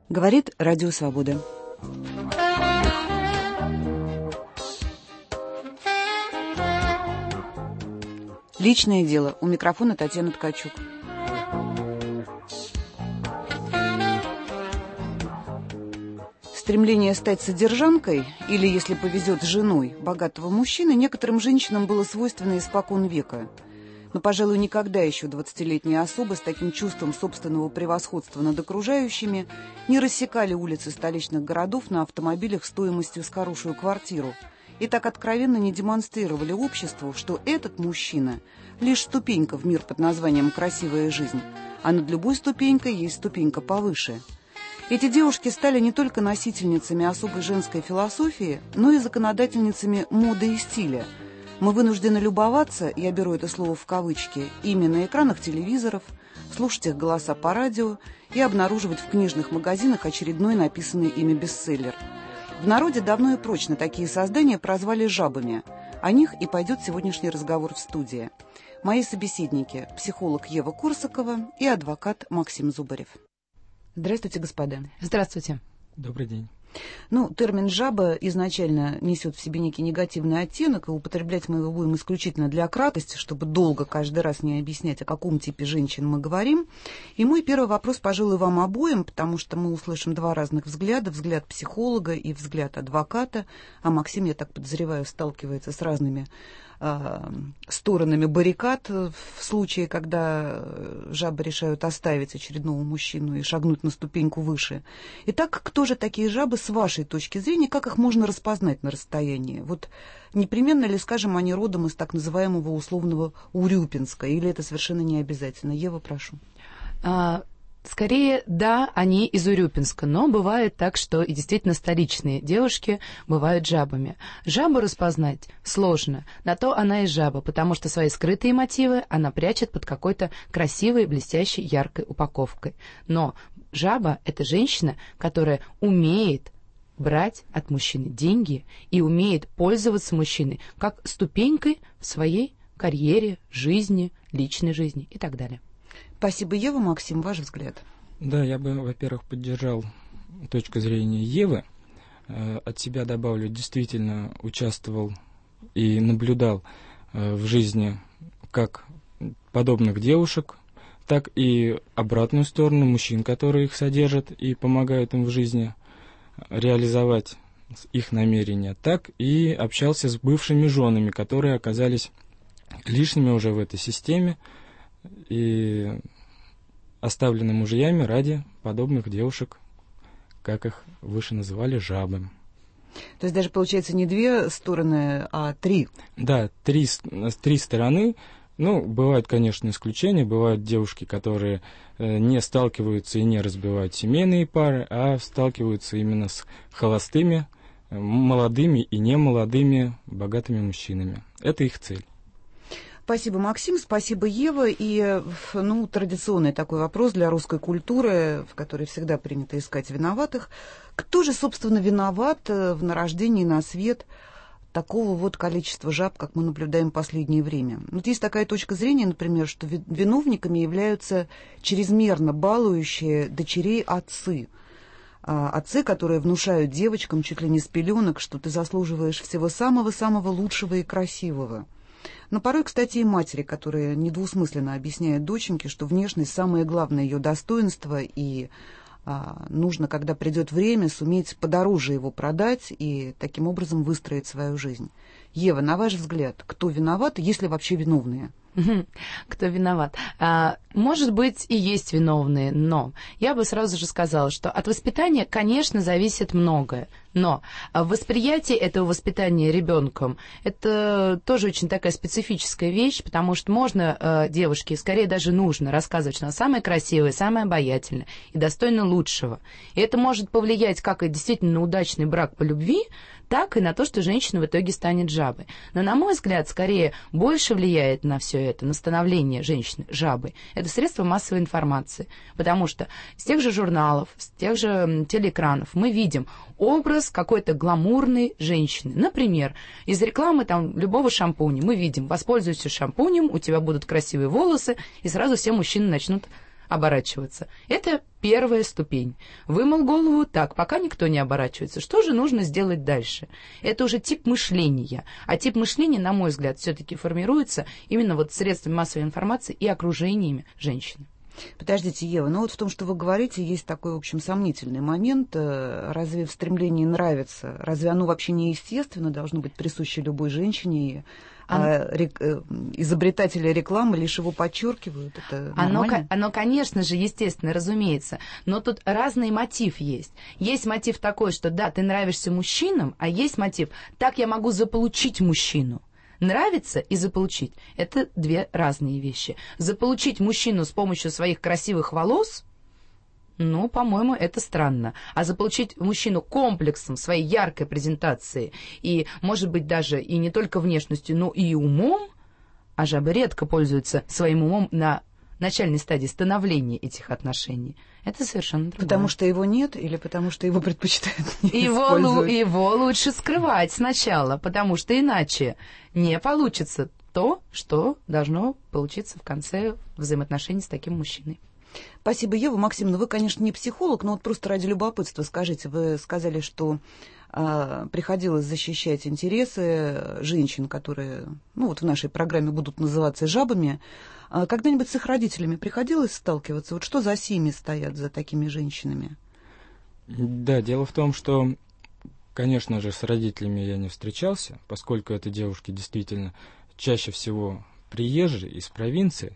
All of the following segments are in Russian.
Говорит Радио Свобода. Личное дело. У микрофона Татьяна Ткачук. Стремление стать содержанкой, или, если повезет, женой богатого мужчины, некоторым женщинам было свойственно испокон века. Но, пожалуй, никогда еще 20-летние особы с таким чувством собственного превосходства над окружающими не рассекали улицы столичных городов на автомобилях стоимостью с хорошую квартиру и так откровенно не демонстрировали обществу, что этот мужчина – лишь ступенька в мир под названием «красивая жизнь», а над любой ступенькой есть ступенька повыше. Эти девушки стали не только носительницами особой женской философии, но и законодательницами моды и стиля. Мы вынуждены любоваться, я беру это слово в кавычки, ими на экранах телевизоров, слушать их голоса по радио и обнаруживать в книжных магазинах очередной написанный ими бестселлер. В народе давно и прочно такие создания прозвали жабами. О них и пойдет сегодняшний разговор в студии. Мои собеседники – психолог Ева Корсакова и адвокат Максим Зубарев. Здравствуйте, господа. Здравствуйте. Добрый день. Термин «жаба» изначально несет в себе некий негативный оттенок, и употреблять мы его будем исключительно для краткости, чтобы долго каждый раз не объяснять, о каком типе женщин мы говорим. И мой первый вопрос, пожалуй, вам обоим, потому что мы услышим два разных взгляда: взгляд психолога и взгляд адвоката, а Максим, я так подозреваю, сталкивается с разными сторонами баррикад в случае, когда жабы решают оставить очередного мужчину и шагнуть на ступеньку выше. Итак, кто же такие жабы с вашей точки зрения, как их можно распознать на расстоянии? Вот непременно ли, скажем, они родом из так называемого условного Урюпинска, или это совершенно не обязательно? Ева, прошу. Скорее, да, они из Урюпинска, но бывает так, что и действительно столичные девушки бывают жабами. Жабу распознать сложно, на то она и жаба, потому что свои скрытые мотивы она прячет под какой-то красивой, блестящей, яркой упаковкой. Но жаба — это женщина, которая умеет брать от мужчины деньги и умеет пользоваться мужчиной как ступенькой в своей карьере, жизни, личной жизни и так далее. Спасибо, Ева. Максим, ваш взгляд? Да, я бы, во-первых, поддержал точку зрения Евы. От себя добавлю, действительно участвовал и наблюдал в жизни как подобных девушек, так и обратную сторону мужчин, которые их содержат и помогают им в жизни реализовать их намерения, так и общался с бывшими женами, которые оказались лишними уже в этой системе и оставлены мужьями ради подобных девушек, как их выше называли, жабы. То есть даже, получается, не две стороны, а три? Да, три стороны. Бывают, конечно, исключения. Бывают девушки, которые не сталкиваются и не разбивают семейные пары, а сталкиваются именно с холостыми, молодыми и немолодыми, богатыми мужчинами. Это их цель. Спасибо, Максим, спасибо, Ева. И, традиционный такой вопрос для русской культуры, в которой всегда принято искать виноватых. Кто же, собственно, виноват в нарождении на свет такого вот количества жаб, как мы наблюдаем в последнее время? Есть такая точка зрения, например, что виновниками являются чрезмерно балующие дочерей отцы. Отцы, которые внушают девочкам чуть ли не с пеленок, что ты заслуживаешь всего самого-самого лучшего и красивого. Но порой, кстати, и матери, которые недвусмысленно объясняют доченьке, что внешность — самое главное ее достоинство, и нужно, когда придет время, суметь подороже его продать и таким образом выстроить свою жизнь. Ева, на ваш взгляд, кто виноват, если вообще виновные? Кто виноват? Может быть, и есть виновные, но я бы сразу же сказала, что от воспитания, конечно, зависит многое. Но восприятие этого воспитания ребенком — это тоже очень такая специфическая вещь, потому что можно девушке, скорее даже нужно рассказывать, что она самая красивая, самая обаятельная и достойна лучшего. И это может повлиять как и действительно на удачный брак по любви, так и на то, что женщина в итоге станет жабой. Но, на мой взгляд, скорее больше влияет на все это, на становление женщины жабой, это средства массовой информации. Потому что с тех же журналов, с тех же телеэкранов мы видим образ какой-то гламурной женщины. Например, из рекламы любого шампуня мы видим: воспользуйся шампунем, у тебя будут красивые волосы, и сразу все мужчины начнут оборачиваться. Это первая ступень. Вымыл голову, так, пока никто не оборачивается. Что же нужно сделать дальше? Это уже тип мышления. А тип мышления, на мой взгляд, все-таки формируется именно вот средствами массовой информации и окружениями женщины. Подождите, Ева, ну вот в том, что вы говорите, есть такой, в общем, сомнительный момент. Разве в стремлении нравиться, разве оно вообще не естественно должно быть присуще любой женщине? Изобретатели рекламы лишь его подчеркивают. Это нормально? Оно, конечно же, естественно, разумеется. Но тут разный мотив есть. Есть мотив такой, что да, ты нравишься мужчинам, а есть мотив, так я могу заполучить мужчину. Нравится и заполучить – это две разные вещи. Заполучить мужчину с помощью своих красивых волос – ну, по-моему, это странно. А заполучить мужчину комплексом своей яркой презентации и, может быть, даже и не только внешностью, но и умом, а жабы редко пользуются своим умом на начальной стадии становления этих отношений, это совершенно другое. Потому что его нет или потому что его предпочитают не использовать? Его лучше скрывать сначала, потому что иначе не получится то, что должно получиться в конце взаимоотношений с таким мужчиной. Спасибо, Ева. Максим, вы, конечно, не психолог, но вот просто ради любопытства скажите. Вы сказали, что приходилось защищать интересы женщин, которые, ну, вот в нашей программе будут называться жабами. Когда-нибудь с их родителями приходилось сталкиваться? Вот что за семьи стоят за такими женщинами? Да, дело в том, что, конечно же, с родителями я не встречался, поскольку это девушки действительно чаще всего приезжие из провинции,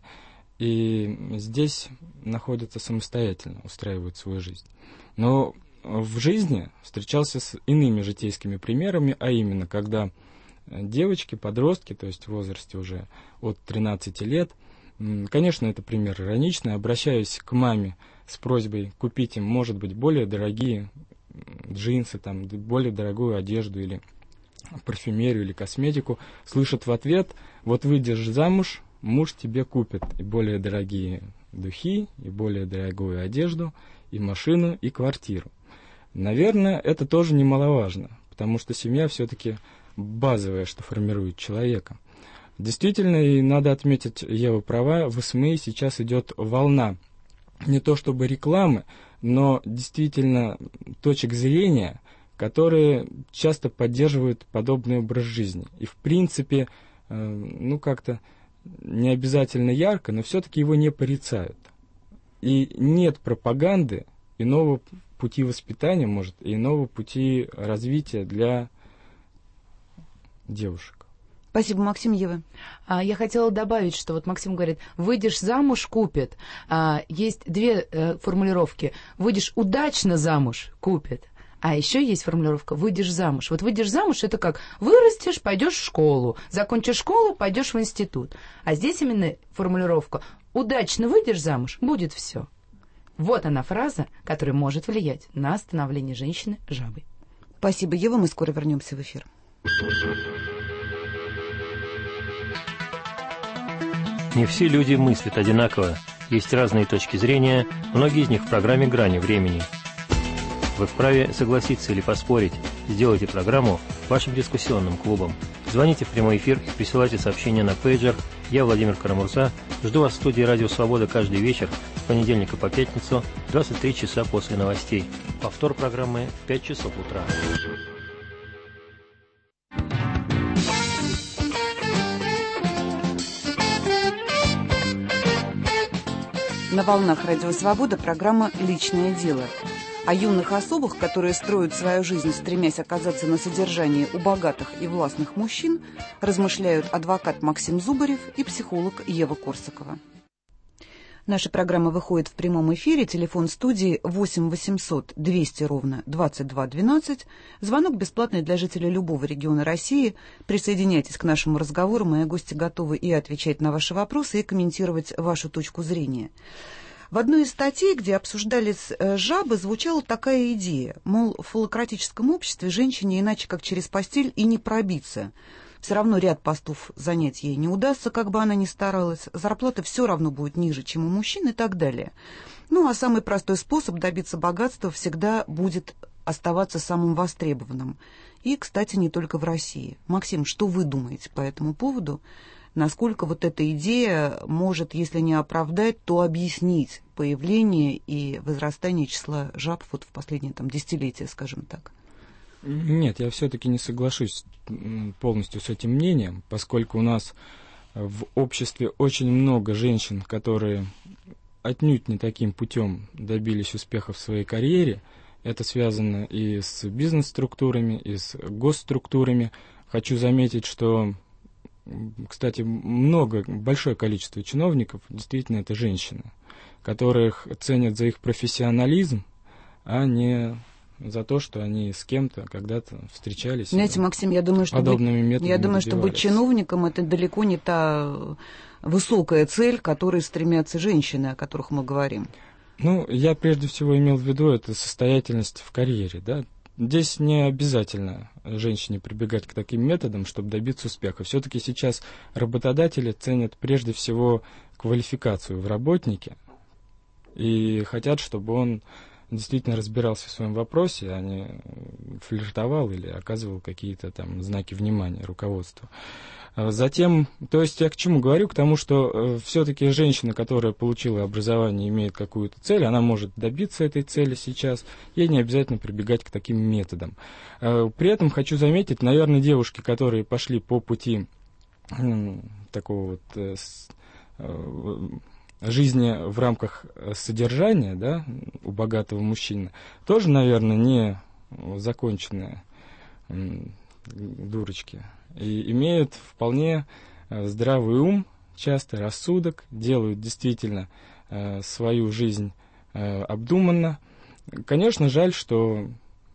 и здесь находятся самостоятельно, устраивают свою жизнь. Но в жизни встречался с иными житейскими примерами, а именно, когда девочки, подростки, то есть в возрасте уже от 13 лет, конечно, это пример ироничный, обращаюсь к маме с просьбой купить им, может быть, более дорогие джинсы, там, более дорогую одежду или парфюмерию или косметику, слышат в ответ: вот выйдешь замуж, муж тебе купит и более дорогие духи, и более дорогую одежду, и машину, и квартиру. Наверное, это тоже немаловажно, потому что семья все-таки базовое, что формирует человека. Действительно, и надо отметить, Ева права, в СМИ сейчас идет волна не то чтобы рекламы, но действительно точек зрения, которые часто поддерживают подобный образ жизни. И в принципе, ну как-то не обязательно ярко, но все-таки его не порицают. И нет пропаганды иного пути воспитания, может, и иного пути развития для девушек. Спасибо, Максим. Ева. Я хотела добавить, что вот Максим говорит: выйдешь замуж, купят. Есть две формулировки: выйдешь удачно замуж, купят. А еще есть формулировка «выйдешь замуж». Вот выйдешь замуж — это как вырастешь, пойдешь в школу, закончишь школу, пойдешь в институт. А здесь именно формулировка «удачно выйдешь замуж, будет все». Вот она фраза, которая может влиять на становление женщины жабой. Спасибо, Ева. Мы скоро вернемся в эфир. Не все люди мыслят одинаково. Есть разные точки зрения, многие из них в программе «Грани времени». Вы вправе согласиться или поспорить. Сделайте программу вашим дискуссионным клубом. Звоните в прямой эфир и присылайте сообщения на пейджер. Я Владимир Карамурза. Жду вас в студии «Радио Свобода» каждый вечер с понедельника по пятницу, 23 часа после новостей. Повтор программы в 5 часов утра. На волнах «Радио Свобода» программа «Личное дело». О юных особах, которые строят свою жизнь, стремясь оказаться на содержании у богатых и властных мужчин, размышляют адвокат Максим Зубарев и психолог Ева Корсакова. Наша программа выходит в прямом эфире. Телефон студии 8 800 200 ровно 22 12. Звонок бесплатный для жителей любого региона России. Присоединяйтесь к нашему разговору. Мои гости готовы и отвечать на ваши вопросы, и комментировать вашу точку зрения. В одной из статей, где обсуждались жабы, звучала такая идея, мол, в фалократическом обществе женщине иначе как через постель и не пробиться. Все равно ряд постов занять ей не удастся, как бы она ни старалась, зарплата все равно будет ниже, чем у мужчин и так далее. Ну, а самый простой способ добиться богатства всегда будет оставаться самым востребованным. И, кстати, не только в России. Максим, что вы думаете по этому поводу? насколько вот эта идея может, если не оправдать, то объяснить появление и возрастание числа жаб вот в последние десятилетия, скажем так. Нет, я все-таки не соглашусь полностью с этим мнением, поскольку у нас в обществе очень много женщин, которые отнюдь не таким путем добились успеха в своей карьере. Это связано и с бизнес-структурами, и с госструктурами. Хочу заметить, что, кстати, большое количество чиновников действительно это женщины, которых ценят за их профессионализм, а не за то, что они с кем-то когда-то встречались. Знаете, Максим, я думаю, что быть чиновником — это далеко не та высокая цель, к которой стремятся женщины, о которых мы говорим. Ну, я прежде всего имел в виду это состоятельность в карьере, да. Здесь не обязательно женщине прибегать к таким методам, чтобы добиться успеха. Все-таки сейчас работодатели ценят прежде всего квалификацию в работнике и хотят, чтобы он действительно разбирался в своем вопросе, а не флиртовал или оказывал какие-то там знаки внимания руководству. Затем, то есть я к чему говорю? К тому, что все-таки женщина, которая получила образование, имеет какую-то цель, она может добиться этой цели сейчас, ей не обязательно прибегать к таким методам. При этом хочу заметить, наверное, девушки, которые пошли по пути такого жизни в рамках содержания, да, у богатого мужчины, тоже, наверное, не законченные дурочки. И имеют вполне здравый ум, часто рассудок, делают действительно свою жизнь обдуманно. Конечно, жаль, что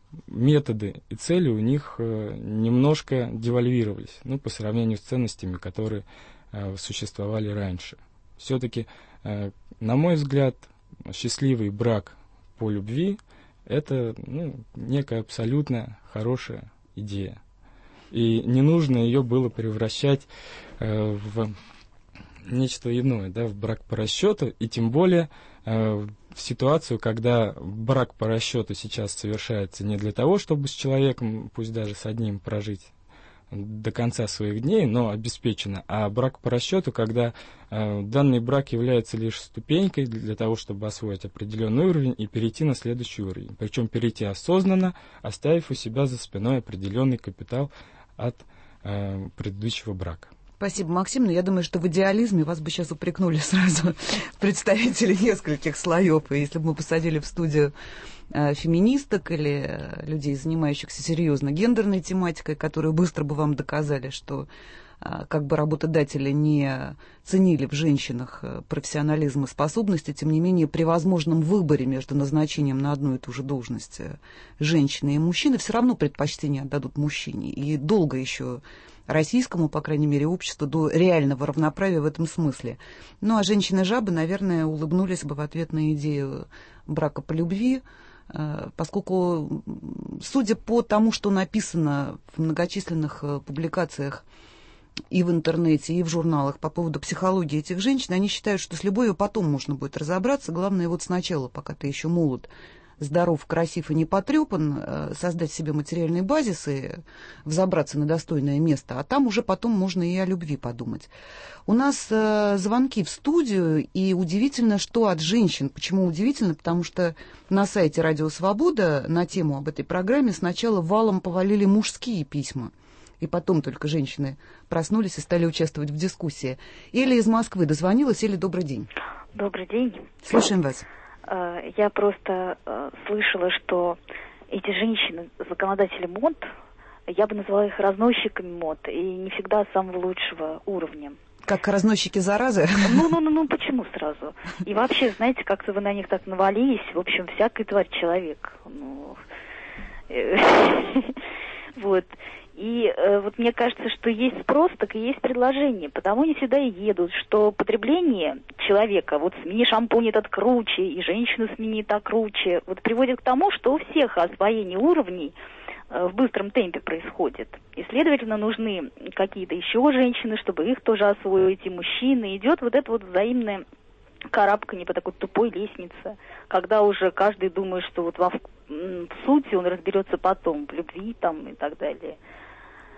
методы и цели у них немножко девальвировались, по сравнению с ценностями, которые существовали раньше. Все-таки, на мой взгляд, счастливый брак по любви – это некая абсолютно хорошая идея. И не нужно ее было превращать в нечто иное, да, в брак по расчету, и тем более в ситуацию, когда брак по расчету сейчас совершается не для того, чтобы с человеком, пусть даже с одним, прожить до конца своих дней, но обеспечено, а брак по расчету, когда данный брак является лишь ступенькой для того, чтобы освоить определенный уровень и перейти на следующий уровень. Причем перейти осознанно, оставив у себя за спиной определенный капитал от предыдущего брака. Спасибо, Максим. Но я думаю, что в идеализме вас бы сейчас упрекнули сразу представители нескольких слоев. И если бы мы посадили в студию феминисток или людей, занимающихся серьезно гендерной тематикой, которые быстро бы вам доказали, что как бы работодатели не ценили в женщинах профессионализм и способности, тем не менее при возможном выборе между назначением на одну и ту же должность женщины и мужчины все равно предпочтение отдадут мужчине. И долго еще российскому, по крайней мере, обществу до реального равноправия в этом смысле. Ну а женщины-жабы, наверное, улыбнулись бы в ответ на идею брака по любви, поскольку, судя по тому, что написано в многочисленных публикациях и в интернете, и в журналах по поводу психологии этих женщин, они считают, что с любовью потом можно будет разобраться. Главное, вот сначала, пока ты еще молод, здоров, красив и не потрепан, создать себе материальный базис и взобраться на достойное место, а там уже потом можно и о любви подумать. У нас звонки в студию, и удивительно, что от женщин. Почему удивительно? Потому что на сайте «Радио Свобода» на тему об этой программе сначала валом повалили мужские письма. И потом только женщины проснулись и стали участвовать в дискуссии. Эля из Москвы дозвонилась. Эля, добрый день. Добрый день. Слушаем вас. Я просто слышала, что эти женщины, законодатели мод, я бы назвала их разносчиками мод, и не всегда самого лучшего уровня. Как разносчики заразы? Ну, почему сразу? И вообще, знаете, как-то вы на них так навалились, в общем, всякий тварь человек. Вот. И вот мне кажется, что есть спрос, так и есть предложение. Потому не всегда и едут, что потребление человека, вот смени шампунь этот круче, и женщину смени так круче, вот приводит к тому, что у всех освоение уровней в быстром темпе происходит. И, следовательно, нужны какие-то еще женщины, чтобы их тоже освоить, и мужчины. Идет вот это вот взаимное карабканье по такой тупой лестнице, когда уже каждый думает, что вот в сути он разберется потом, в любви там и так далее.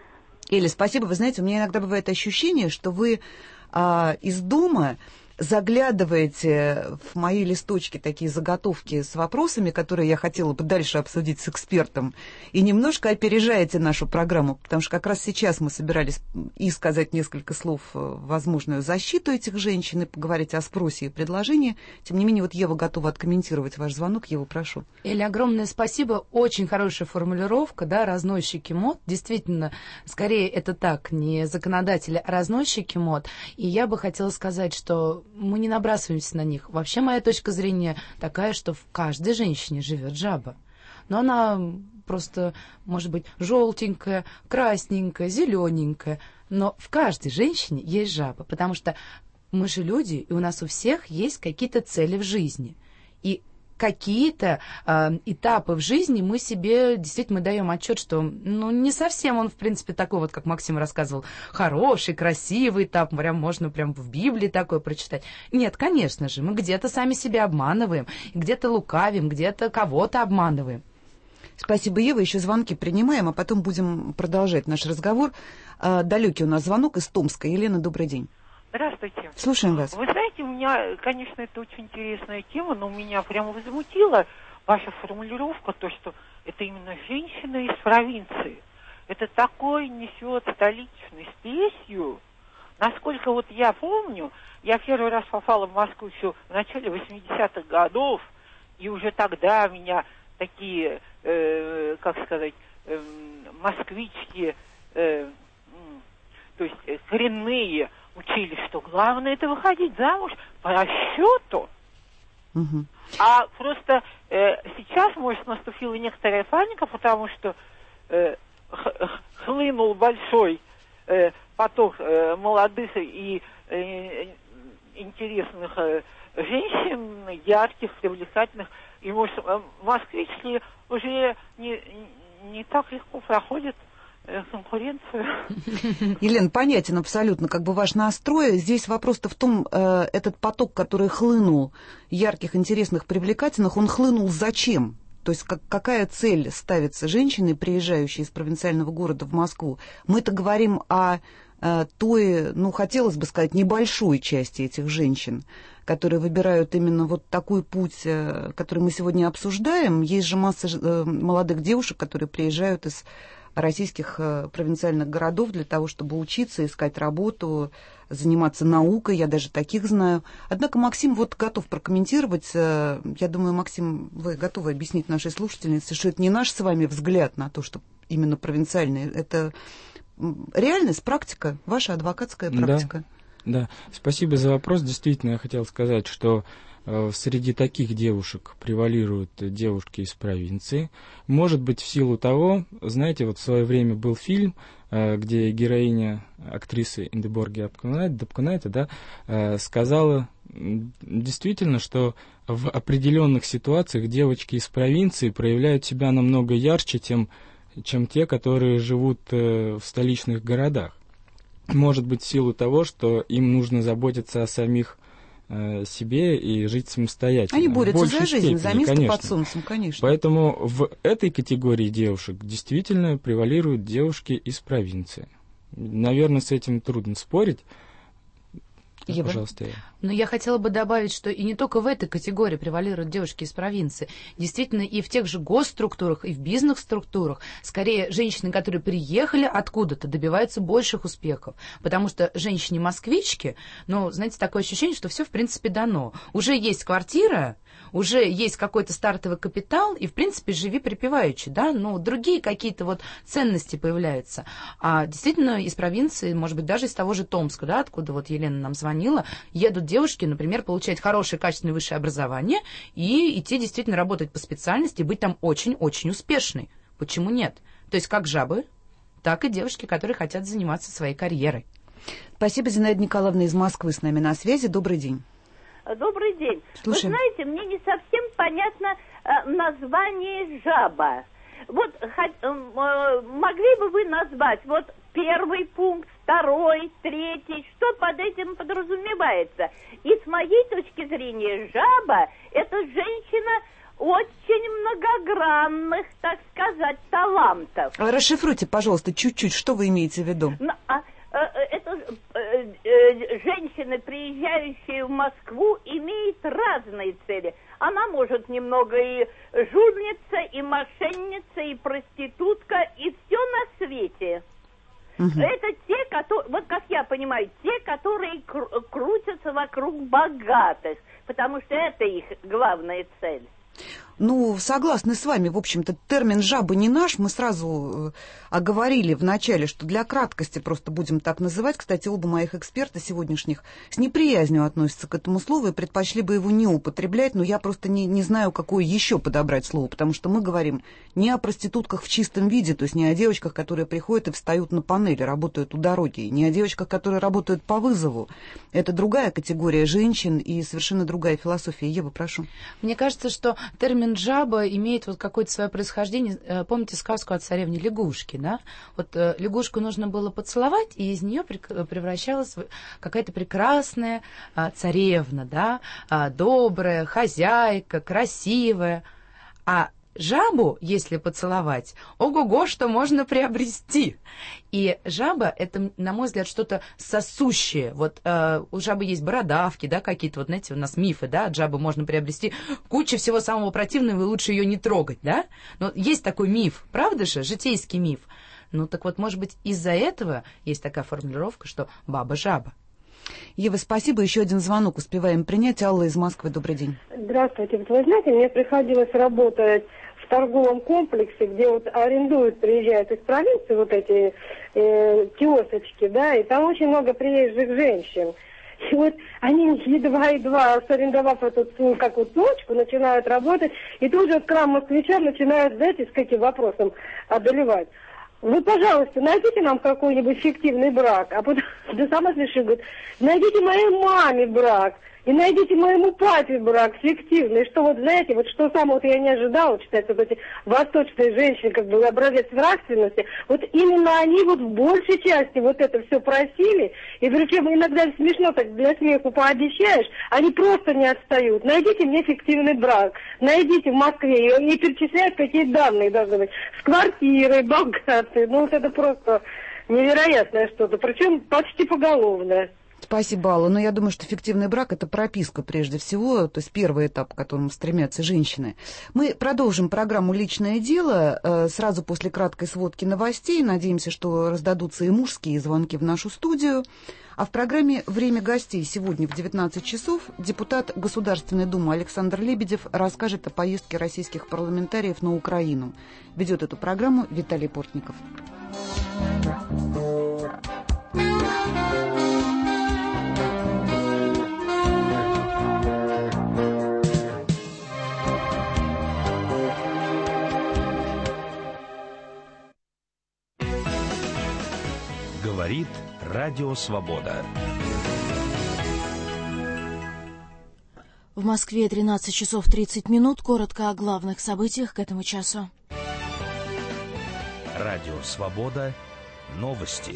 Эля, спасибо. Вы знаете, у меня иногда бывает ощущение, что вы из дома заглядываете в мои листочки, такие заготовки с вопросами, которые я хотела бы дальше обсудить с экспертом, и немножко опережаете нашу программу, потому что как раз сейчас мы собирались и сказать несколько слов в возможную защиту этих женщин, и поговорить о спросе и предложении. Тем не менее, вот Ева готова откомментировать ваш звонок. Ева, прошу. Эля, огромное спасибо. Очень хорошая формулировка, да, разносчики мод. Действительно, скорее это так, не законодатели, а разносчики мод. И я бы хотела сказать, что мы не набрасываемся на них. Вообще моя точка зрения такая, что в каждой женщине живет жаба. Но она просто, может быть, желтенькая, красненькая, зелененькая. Но в каждой женщине есть жаба, потому что мы же люди, и у нас у всех есть какие-то цели в жизни. И какие-то этапы в жизни мы себе действительно даем отчет, что не совсем он, в принципе, такой вот, как Максим рассказывал, хороший, красивый этап, можно прям в Библии такое прочитать. Нет, конечно же, мы где-то сами себя обманываем, где-то лукавим, где-то кого-то обманываем. Спасибо, Ева. Еще звонки принимаем, а потом будем продолжать наш разговор. Далекий у нас звонок из Томска. Елена, добрый день. Здравствуйте. Слушаем вас. Вы знаете, у меня, конечно, это очень интересная тема, но меня прямо возмутила ваша формулировка, то, что это именно женщина из провинции. Это такой несет столичной спесью. Насколько вот я помню, я первый раз попала в Москву еще в начале 80-х годов, и уже тогда меня такие, москвички, то есть коренные, учили, что главное это выходить замуж по расчету. Угу. А просто сейчас, может, наступила некоторая паника, потому что хлынул большой поток молодых и интересных женщин, ярких, привлекательных. И, может, москвички уже не так легко проходят конкуренцию. Елена, понятен абсолютно ваш настрой. Здесь вопрос-то в том, этот поток, который хлынул, ярких, интересных, привлекательных, он хлынул зачем? То есть какая цель ставится женщиной, приезжающей из провинциального города в Москву? Мы-то говорим о той, хотелось бы сказать, небольшой части этих женщин, которые выбирают именно вот такой путь, который мы сегодня обсуждаем. Есть же масса молодых девушек, которые приезжают из российских провинциальных городов для того, чтобы учиться, искать работу, заниматься наукой, я даже таких знаю. Однако Максим готов прокомментировать. Я думаю, Максим, вы готовы объяснить нашей слушательнице, что это не наш с вами взгляд на то, что именно провинциальные, это реальность, практика, ваша адвокатская практика. Да, спасибо за вопрос. Действительно, я хотел сказать, что среди таких девушек превалируют девушки из провинции. Может быть, в силу того, знаете, в свое время был фильм, где героиня, актрисы Ингеборги Дапкунайте, сказала действительно, что в определенных ситуациях девочки из провинции проявляют себя намного ярче, чем те, которые живут в столичных городах. Может быть, в силу того, что им нужно заботиться о самих себе и жить самостоятельно. Они борются за жизнь, степени, за место конечно. под солнцем, конечно. Поэтому в этой категории девушек действительно превалируют девушки из провинции. Наверное, с этим трудно спорить. Ева? Пожалуйста, Ева. Но я хотела бы добавить, что и не только в этой категории превалируют девушки из провинции. Действительно, и в тех же госструктурах, и в бизнес-структурах, скорее, женщины, которые приехали откуда-то, добиваются больших успехов. Потому что женщине-москвичке, знаете, такое ощущение, что все, в принципе, дано. Уже есть квартира, уже есть какой-то стартовый капитал, и, в принципе, живи припеваючи, да, другие какие-то ценности появляются. А действительно, из провинции, может быть, даже из того же Томска, да, откуда Елена нам звонила, едут девушки, например, получать хорошее, качественное высшее образование и идти действительно работать по специальности, и быть там очень-очень успешной. Почему нет? То есть как жабы, так и девушки, которые хотят заниматься своей карьерой. Спасибо, Зинаида Николаевна из Москвы с нами на связи. Добрый день. Добрый день. Слушаем. Вы знаете, мне не совсем понятно название «жаба». Могли бы вы назвать первый пункт, второй, третий, что под этим подразумевается? И с моей точки зрения, жаба – это женщина очень многогранных, так сказать, талантов. Расшифруйте, пожалуйста, чуть-чуть, что вы имеете в виду? Это женщины, приезжающие в Москву, имеют разные цели. Она может немного и жульница, и мошенница, и проститутка, и все на свете. Это те, которые, вот как я понимаю, те, которые крутятся вокруг богатых, потому что это их главная цель. Ну, согласны с вами, в общем-то, термин «жаба» не наш. Мы сразу оговорили в начале, что для краткости просто будем так называть. Кстати, оба моих эксперта сегодняшних с неприязнью относятся к этому слову и предпочли бы его не употреблять, но я просто не знаю, какое еще подобрать слово, потому что мы говорим не о проститутках в чистом виде, то есть не о девочках, которые приходят и встают на панели, работают у дороги, не о девочках, которые работают по вызову. Это другая категория женщин и совершенно другая философия. Ева, прошу. Мне кажется, что термин «жаба» имеет вот какое-то свое происхождение. Помните сказку о царевне лягушке, да? Вот лягушку нужно было поцеловать, и из нее превращалась какая-то прекрасная царевна, да? Добрая, хозяйка, красивая. А жабу, если поцеловать, ого-го, что можно приобрести. И жаба — это, на мой взгляд, что-то сосущее. Вот у жабы есть бородавки, да, какие-то, вот знаете, у нас мифы, да, от жабы можно приобрести кучу всего самого противного, и лучше ее не трогать, да. Но есть такой миф, правда же, житейский миф. Ну так вот, может быть, из-за этого есть такая формулировка, что баба-жаба. Ева, спасибо. Еще один звонок успеваем принять. Алла из Москвы, добрый день. Здравствуйте. Вот вы знаете, мне приходилось работать в торговом комплексе, где вот арендуют, приезжают из провинции вот эти киосочки, да, и там очень много приезжих женщин. И вот они едва-едва, сорендовав эту, как вот точку, начинают работать, и тут же крам москвичам начинают, знаете, с каким вопросом одолевать. Вы, пожалуйста, найдите нам какой-нибудь фиктивный брак, а потом, да сама смешно, говорит, найдите моей маме брак, и найдите моему папе брак фиктивный, что вот, знаете, вот что самое вот я не ожидала, читать вот эти восточные женщины, как бы образец нравственности, вот именно они вот в большей части вот это все просили, и причем иногда смешно так для смеху пообещаешь, они просто не отстают. Найдите мне фиктивный брак, найдите в Москве, и перечисляют, какие данные должны быть, с квартирой, богатые, ну вот это просто невероятное что-то, причем почти поголовное. Спасибо, Алла. Но я думаю, что фиктивный брак – это прописка прежде всего, то есть первый этап, к которому стремятся женщины. Мы продолжим программу «Личное дело» сразу после краткой сводки новостей. Надеемся, что раздадутся и мужские звонки в нашу студию. А в программе «Время гостей» сегодня в 19 часов депутат Государственной Думы Александр Лебедев расскажет о поездке российских парламентариев на Украину. Ведет эту программу Виталий Портников. Говорит Радио Свобода. В Москве 13 часов 30 минут. Коротко о главных событиях к этому часу. Радио Свобода. Новости.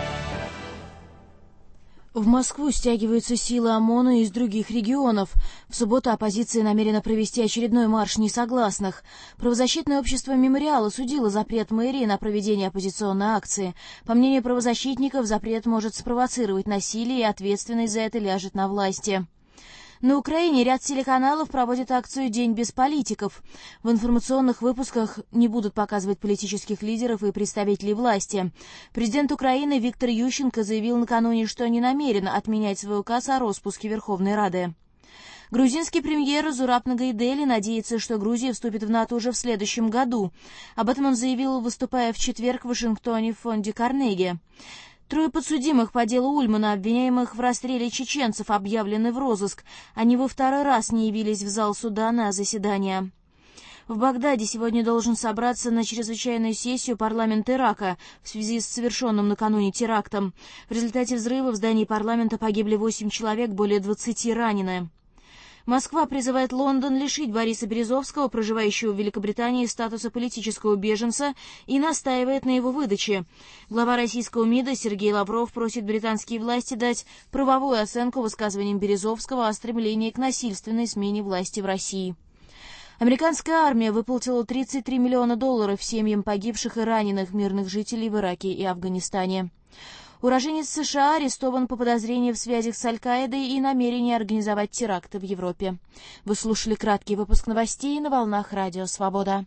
В Москву стягиваются силы ОМОНа из других регионов. В субботу оппозиция намерена провести очередной марш несогласных. Правозащитное общество «Мемориал» осудило запрет мэрии на проведение оппозиционной акции. По мнению правозащитников, запрет может спровоцировать насилие, и ответственность за это ляжет на власти. На Украине ряд телеканалов проводит акцию «День без политиков». В информационных выпусках не будут показывать политических лидеров и представителей власти. Президент Украины Виктор Ющенко заявил накануне, что не намерен отменять свой указ о распуске Верховной Рады. Грузинский премьер Зураб Нагайдели надеется, что Грузия вступит в НАТО уже в следующем году. Об этом он заявил, выступая в четверг в Вашингтоне в фонде Карнеги. Трое подсудимых по делу Ульмана, обвиняемых в расстреле чеченцев, объявлены в розыск. Они во второй раз не явились в зал суда на заседание. В Багдаде сегодня должен собраться на чрезвычайную сессию парламент Ирака в связи с совершенным накануне терактом. В результате взрыва в здании парламента погибли 8 человек, более 20 ранены. Москва призывает Лондон лишить Бориса Березовского, проживающего в Великобритании, статуса политического беженца и настаивает на его выдаче. Глава российского МИДа Сергей Лавров просит британские власти дать правовую оценку высказываниям Березовского о стремлении к насильственной смене власти в России. Американская армия выплатила $33 миллиона семьям погибших и раненых мирных жителей в Ираке и Афганистане. Уроженец США арестован по подозрению в связях с Аль-Каидой и намерении организовать теракты в Европе. Вы слушали краткий выпуск новостей на волнах Радио Свобода.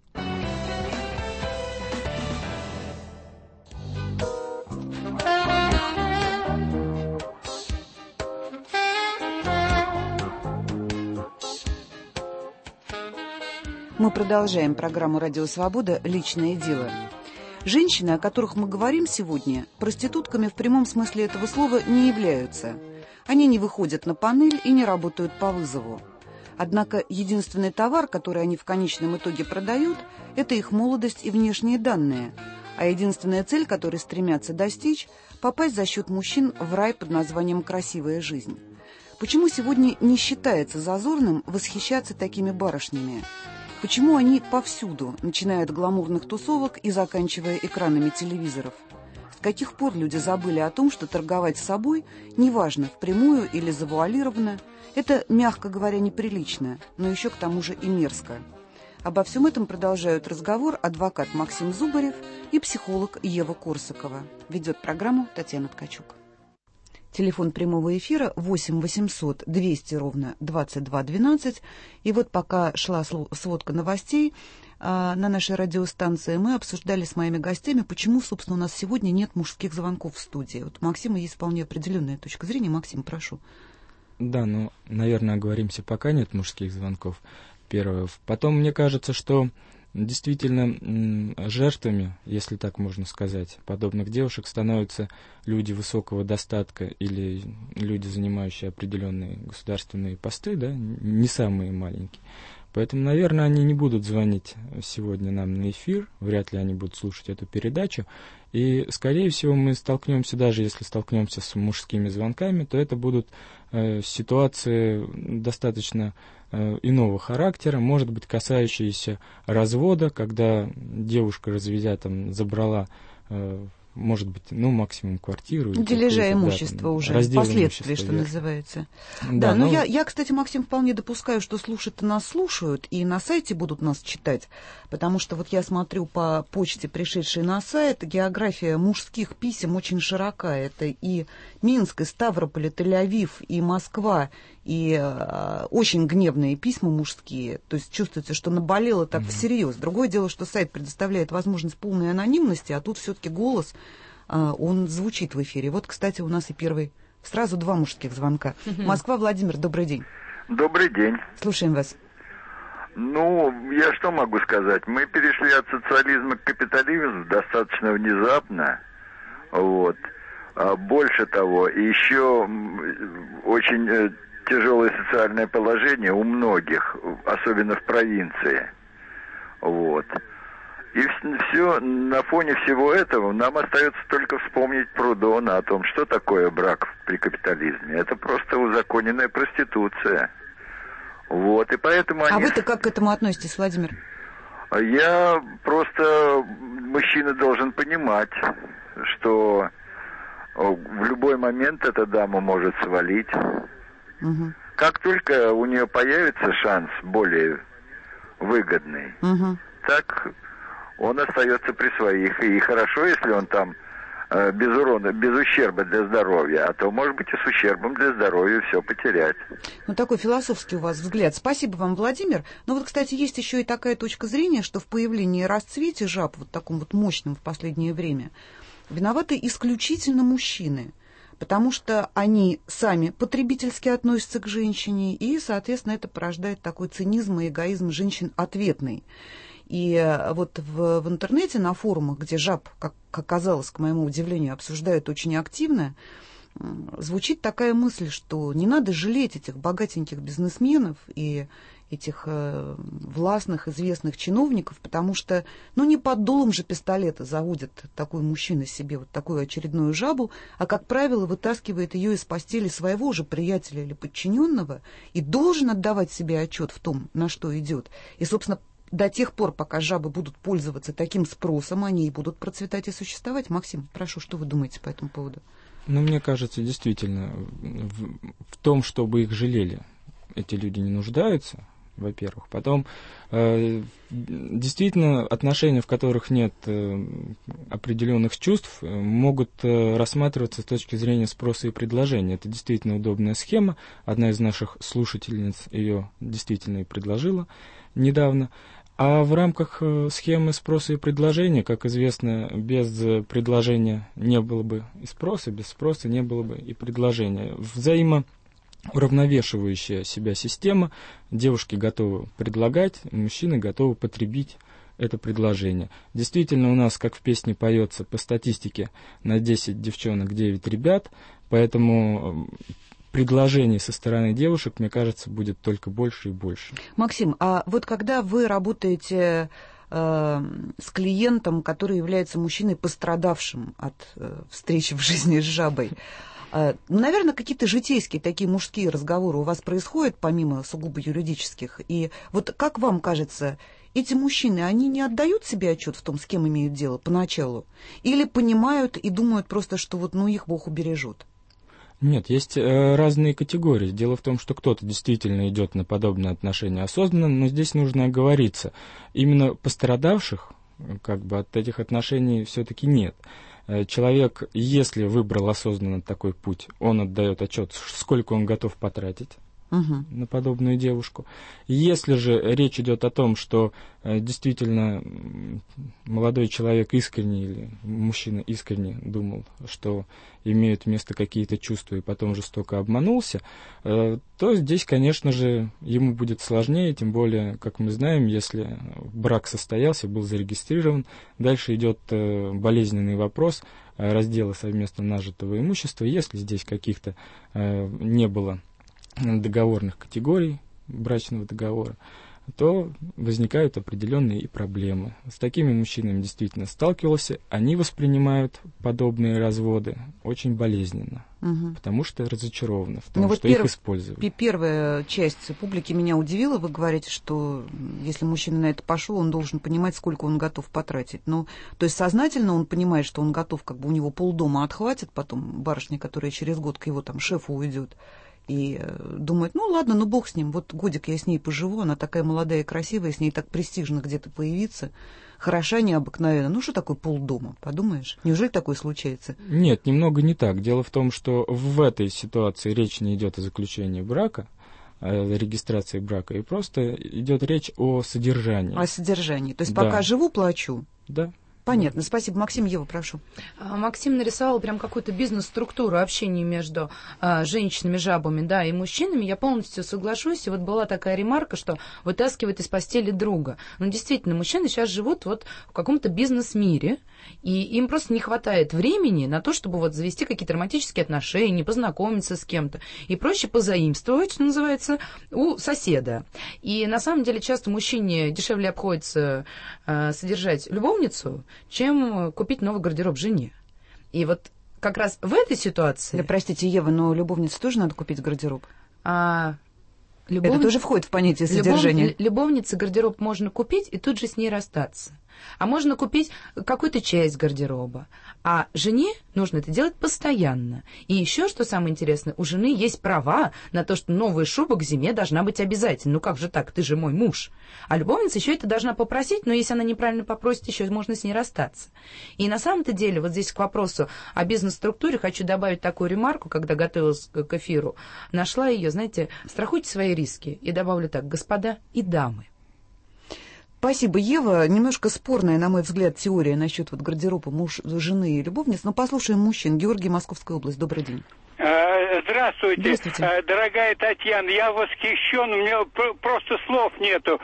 Мы продолжаем программу «Радио Свобода. Личное дело». Женщины, о которых мы говорим сегодня, проститутками в прямом смысле этого слова не являются. Они не выходят на панель и не работают по вызову. Однако единственный товар, который они в конечном итоге продают, это их молодость и внешние данные. А единственная цель, которой стремятся достичь – попасть за счет мужчин в рай под названием «красивая жизнь». Почему сегодня не считается зазорным восхищаться такими барышнями? Почему они повсюду, начиная от гламурных тусовок и заканчивая экранами телевизоров? С каких пор люди забыли о том, что торговать собой, неважно, впрямую или завуалированно, это, мягко говоря, неприлично, но еще к тому же и мерзко? Обо всем этом продолжают разговор адвокат Максим Зубарев и психолог Ева Корсакова. Ведет программу Татьяна Ткачук. Телефон прямого эфира 8 800 200 ровно 2212. И вот пока шла сводка новостей на нашей радиостанции, мы обсуждали с моими гостями, почему, собственно, у нас сегодня нет мужских звонков в студии. Вот у Максима есть вполне определенная точка зрения. Максим, прошу. Да, ну, наверное, оговоримся, пока нет мужских звонков. Первое. Потом, мне кажется, что действительно жертвами, если так можно сказать, подобных девушек становятся люди высокого достатка или люди, занимающие определенные государственные посты, да, не самые маленькие. Поэтому, наверное, они не будут звонить сегодня нам на эфир, вряд ли они будут слушать эту передачу. И, скорее всего, мы столкнемся, даже если столкнемся с мужскими звонками, то это будут ситуации достаточно иного характера, может быть, касающиеся развода, когда девушка, разведя, там, забрала, может быть, ну, максимум квартиру. Дележа имущества, да, уже, последствия, что называется. Да, но я, кстати, Максим, вполне допускаю, что слушать-то нас слушают, и на сайте будут нас читать, потому что вот я смотрю по почте, пришедшей на сайт, география мужских писем очень широка. Это и Минск, и Ставрополь, и Тель-Авив, и Москва, и очень гневные письма мужские. То есть чувствуется, что наболело так всерьез. Другое дело, что сайт предоставляет возможность полной анонимности, а тут все-таки голос, он звучит в эфире. Вот, кстати, у нас и первый, сразу два мужских звонка. Москва, Владимир, добрый день. Добрый день. Слушаем вас. Ну, я что могу сказать? Мы перешли от социализма к капитализму достаточно внезапно. Вот. Больше того, еще очень тяжелое социальное положение у многих, особенно в провинции. Вот. И все, на фоне всего этого нам остается только вспомнить Прудона о том, что такое брак при капитализме. Это просто узаконенная проституция. Вот, и поэтому они... А вы-то как к этому относитесь, Владимир? Я просто... Мужчина должен понимать, что в любой момент эта дама может свалить. Угу. Как только у нее появится шанс более выгодный, так он остается при своих. И хорошо, если он там без урона, без ущерба для здоровья, а то, может быть, и с ущербом для здоровья все потерять. Ну, такой философский у вас взгляд. Спасибо вам, Владимир. Но вот, кстати, есть еще и такая точка зрения, что в появлении и расцвете жаб, вот таком вот мощном в последнее время, виноваты исключительно мужчины, потому что они сами потребительски относятся к женщине, и, соответственно, это порождает такой цинизм и эгоизм женщин ответный. И вот в интернете, на форумах, где жаб, как оказалось, к моему удивлению, обсуждают очень активно, звучит такая мысль, что не надо жалеть этих богатеньких бизнесменов и этих властных, известных чиновников, потому что, ну, не под дулом же пистолета заводит такой мужчина себе вот такую очередную жабу, а, как правило, вытаскивает ее из постели своего же приятеля или подчиненного и должен отдавать себе отчет в том, на что идет. И, собственно, до тех пор, пока жабы будут пользоваться таким спросом, они и будут процветать и существовать. Максим, прошу, что вы думаете по этому поводу? Ну, мне кажется, действительно, в том, чтобы их жалели, эти люди не нуждаются. во-первых. Потом, действительно, отношения, в которых нет определенных чувств, могут рассматриваться с точки зрения спроса и предложения. Это действительно удобная схема. Одна из наших слушательниц ее действительно и предложила недавно. А в рамках схемы спроса и предложения, как известно, без предложения не было бы и спроса, без спроса не было бы и предложения. Уравновешивающая себя система, девушки готовы предлагать, мужчины готовы потребить это предложение. Действительно, у нас, как в песне поется, по статистике на 10 девчонок 9 ребят, поэтому предложений со стороны девушек, мне кажется, будет только больше и больше. Максим, а вот когда вы работаете с клиентом, который является мужчиной, пострадавшим от встречи в жизни с жабой, наверное, какие-то житейские такие мужские разговоры у вас происходят, помимо сугубо юридических. И вот как вам кажется, эти мужчины, они не отдают себе отчет в том, с кем имеют дело поначалу? Или понимают и думают просто, что вот, ну, их Бог убережет? Нет, есть разные категории. Дело в том, что кто-то действительно идет на подобное отношение осознанно, но здесь нужно оговориться. Именно пострадавших как бы от этих отношений все-таки нет. Человек, если выбрал осознанно такой путь, он отдает отчет, сколько он готов потратить на подобную девушку. Если же речь идет о том, что действительно молодой человек искренне или мужчина искренне думал, что имеют место какие-то чувства и потом жестоко обманулся, то здесь, конечно же, ему будет сложнее, тем более, как мы знаем, если брак состоялся, был зарегистрирован, дальше идет болезненный вопрос раздела совместно нажитого имущества. Если здесь каких-то не было договорных категорий брачного договора, то возникают определенные и проблемы. С такими мужчинами действительно сталкивался, они воспринимают подобные разводы очень болезненно, потому что разочарованы в том, что их используют. Первая часть публики меня удивила. Вы говорите, что если мужчина на это пошел, он должен понимать, сколько он готов потратить. Ну, то есть сознательно он понимает, что он готов, как бы у него полдома отхватит, потом барышня, которая через год к его там шефу уйдет, и думает, ну ладно, ну бог с ним, вот годик я с ней поживу, она такая молодая и красивая, с ней так престижно где-то появиться, хороша необыкновенно. Ну что такое полдома, подумаешь? Неужели такое случается? Нет, немного не так. Дело в том, что в этой ситуации речь не идет о заключении брака, о регистрации брака, и просто идет речь о содержании. О содержании. То есть пока живу, плачу. Да. Понятно, спасибо. Максим, Ева, прошу. Максим нарисовал прям какую-то бизнес-структуру общения между женщинами-жабами, да, и мужчинами. Я полностью соглашусь. И вот была такая ремарка, что вытаскивает из постели друга. Ну, действительно, мужчины сейчас живут вот в каком-то бизнес-мире, и им просто не хватает времени на то, чтобы вот завести какие-то романтические отношения, познакомиться с кем-то. И проще позаимствовать, что называется, у соседа. И на самом деле часто мужчине дешевле обходится содержать любовницу, чем купить новый гардероб жене. И вот как раз в этой ситуации... Да, простите, Ева, но любовнице тоже надо купить гардероб? Это тоже входит в понятие содержания. Любовнице гардероб можно купить и тут же с ней расстаться. А можно купить какую-то часть гардероба. А жене нужно это делать постоянно. И еще, что самое интересное, у жены есть права на то, что новая шуба к зиме должна быть обязательно. Ну как же так, ты же мой муж. А любовница еще это должна попросить, но если она неправильно попросит, еще можно с ней расстаться. И на самом-то деле, вот здесь к вопросу о бизнес-структуре хочу добавить такую ремарку, когда готовилась к эфиру. Нашла ее, знаете, страхуйте свои риски. И добавлю так, господа и дамы. Спасибо, Ева. Немножко спорная, на мой взгляд, теория насчет вот гардероба муж, жены и любовниц. Но послушаем мужчин. Георгий, Московская область. Добрый день. Здравствуйте, дорогая Татьяна, я восхищен, у меня просто слов нету.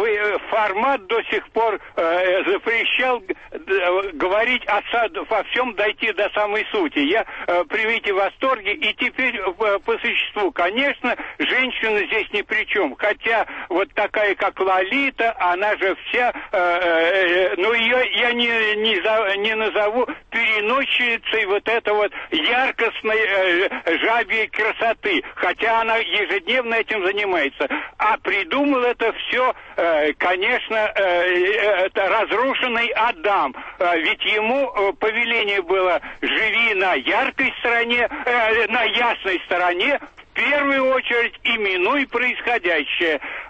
Формат до сих пор запрещал говорить во всем, дойти до самой сути. Я привите в восторге, и теперь по существу, конечно, женщина здесь ни при чем. Хотя вот такая, как Лолита, она же вся, ну ее я не назову переносчицей вот это вот яркостной жабьей красоты, хотя она ежедневно этим занимается. А придумал это все, конечно, это разрушенный Адам. Ведь ему повеление было: живи на яркой стороне, на ясной стороне, в первую очередь именуй происходящее.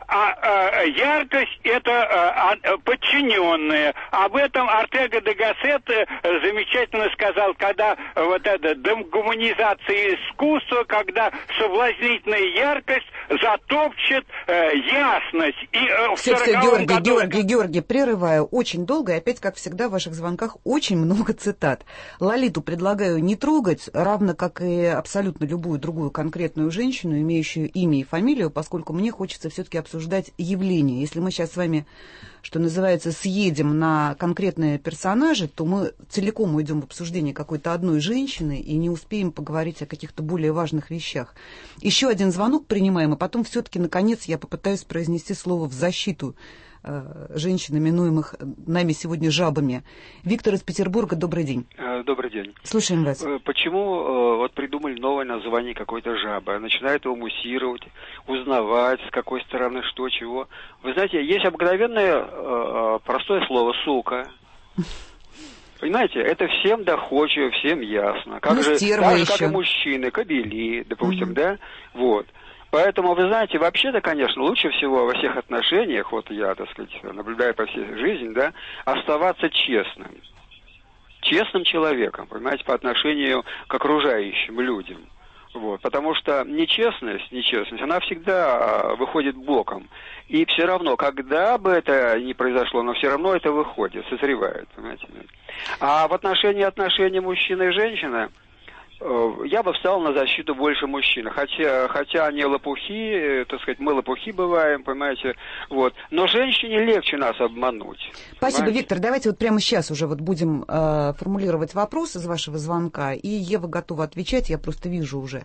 яркость — это подчиненные. Об этом Ортега де Гассет замечательно сказал, когда вот эта дегуманизация искусства, когда соблазнительная яркость затопчет ясность. И все, Георгий, прерываю очень долго, и опять, как всегда, в ваших звонках очень много цитат. Лолиту предлагаю не трогать, равно как и абсолютно любую другую конкретную женщину, имеющую имя и фамилию, поскольку мне хочется все-таки обсуждать явление. Если мы сейчас с вами, что называется, съедем на конкретные персонажи, то мы целиком уйдем в обсуждение какой-то одной женщины и не успеем поговорить о каких-то более важных вещах. Еще один звонок принимаем, и потом все-таки, наконец, я попытаюсь произнести слово в защиту женщин, именуемых нами сегодня жабами. Виктор из Петербурга, добрый день. Добрый день. Слушаем вас. Почему вот придумали новое название какой-то жабы? Начинают его муссировать, узнавать, с какой стороны что, чего. Вы знаете, есть обыкновенное простое слово «сука». Понимаете, это всем доходчиво, всем ясно. Как же, так же, как и мужчины, кобели, допустим, да? Вот. Поэтому, вы знаете, вообще-то, конечно, лучше всего во всех отношениях, вот я, так сказать, наблюдаю по всей жизни, да, оставаться честным. Честным человеком, понимаете, по отношению к окружающим людям. Вот. Потому что нечестность, она всегда выходит боком. И все равно, когда бы это ни произошло, но все равно это выходит, созревает, понимаете. А в отношении мужчины и женщины, я бы встал на защиту больше мужчин, хотя они лопухи, так сказать, мы лопухи бываем, понимаете, вот. Но женщине легче нас обмануть. Спасибо, понимаете? Виктор. Давайте вот прямо сейчас уже вот будем формулировать вопрос из вашего звонка, и Ева готова отвечать, я просто вижу уже.